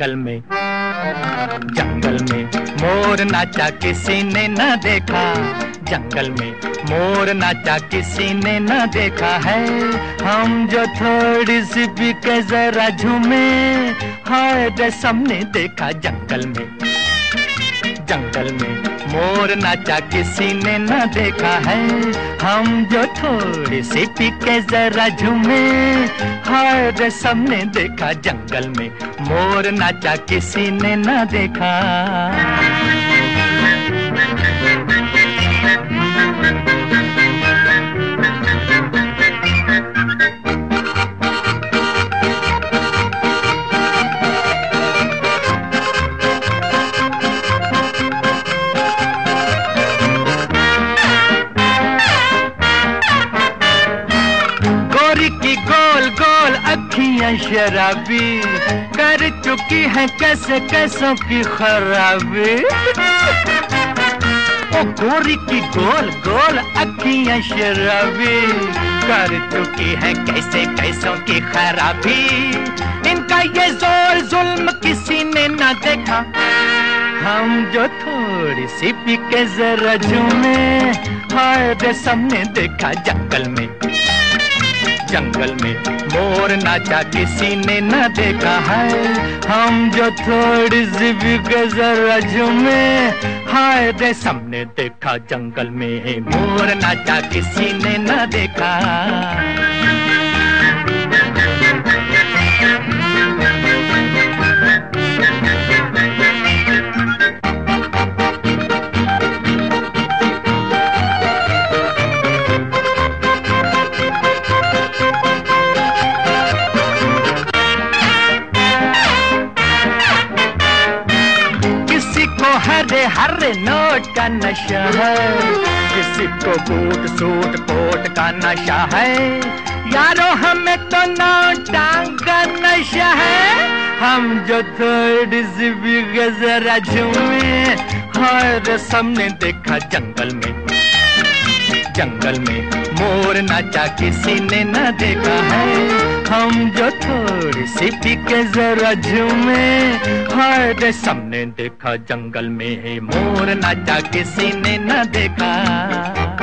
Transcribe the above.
जंगल में, जंगल में मोर नाचा किसी ने न देखा, जंगल में मोर नाचा किसी ने न देखा है। हम जो थोड़ी सी भी के जरा झूमे, हाय रे सबने देखा जंगल में, जंगल में मोर नाचा किसी ने न देखा है। हम जो थोड़ी सी पी के जरा झूमे, हाय रे सबने देखा जंगल में मोर नाचा किसी ने न देखा। की गोल गोल अखियां शराबी कर चुकी हैं कैसे कैसों की खराबी। ओ गोरी की गोल गोल अखियां शराबी कर चुकी हैं कैसे कैसों की खराबी। इनका ये जोर जुल्म किसी ने ना देखा, हम जो थोड़ी सी पी के जरा झूमे, हाय रे सबने देखा जंगल में, जंगल में मोर नाचा किसी ने न देखा है। हम जो थोड़ी सी भी जरा झूमे, हाय रे सबने देखा जंगल में मोर नाचा किसी ने न देखा। हरे हरे नोट का नशा है, किसी को बूट सूट कोट का नशा है। यारो हमें तो नोटां का नशा है। हम जो थोड़ी सी भी जरा झूमे, हाय रे सबने देखा जंगल में, जंगल में मोर नाचा किसी ने न देखा है। हम जो थोड़ी सी पी के जरा झूमे, हाय रे सबने देखा जंगल में मोर नाचा किसी ने न देखा।